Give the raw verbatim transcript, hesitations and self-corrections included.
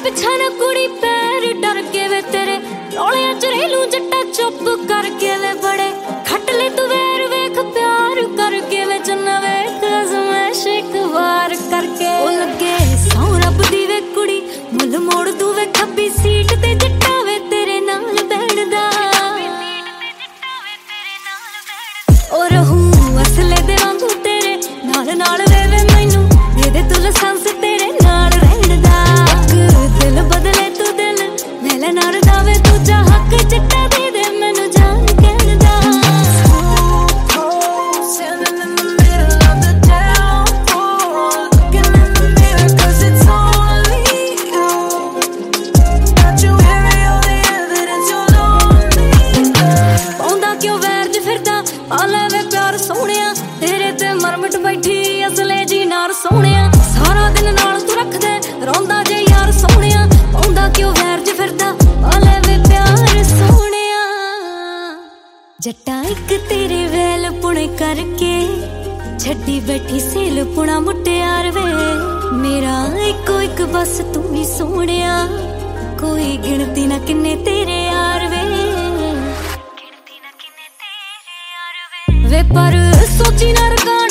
पिछा ना कुड़ी पैर डर के वे तेरे रौलियां च रेलू जट्टा चुप करके वे बड़े खट ले तू वैर वेख प्यार करके वे चन्ना वेख आजमाइश एक बार करके ओ लगे सौ रब दी वे कुड़ी मुल मोड़ तू वे खब्बी सीट ते जट्टा वे तेरे नाल बैठदा ओ रहूं असले दे वांगू तेरे नाल नाल वे वे मैनू दे दे तू लाइसेंस तेरे नाल रहण दा दिल बदले तू दिल मेले नाल दावे तू जा हक चिट्टा दे दे मैनू जान कहण दा पौंदा क्यों वैर च फिरदा आ ले वे प्यार सोहणिया तेरे ते मरमट बैठी असले जी नार सोहणिया सारा दिन नाल तू रखदे रोंदा जे यार सोहणिया पौंदा क्यों वैर च फिरदा आ ले वे प्यार सोहणिया जट्टा इक तेरे वैल पुणे करके छड्डी बैठी सेल पुणा मुटियार वे मेरा इको एक बस तू ही सोहणिया कोई गिणती ना किन्ने तेरे यार वे वे पर सोची ना रखा